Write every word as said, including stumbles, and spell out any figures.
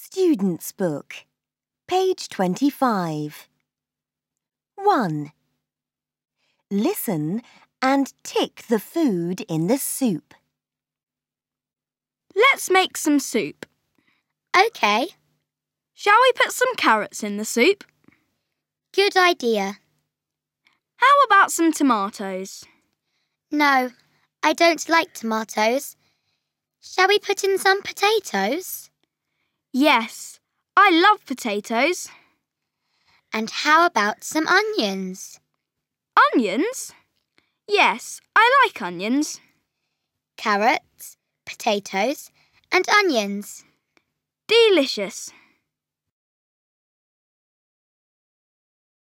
Student's Book, page twenty-five. one. Listen and tick the food in the soup. Let's make some soup. OK. Shall we put some carrots in the soup? Good idea. How about some tomatoes? No, I don't like tomatoes. Shall we put in some potatoes? Yes, I love potatoes. And how about some onions? Onions? Yes, I like onions. Carrots, potatoes and onions. Delicious.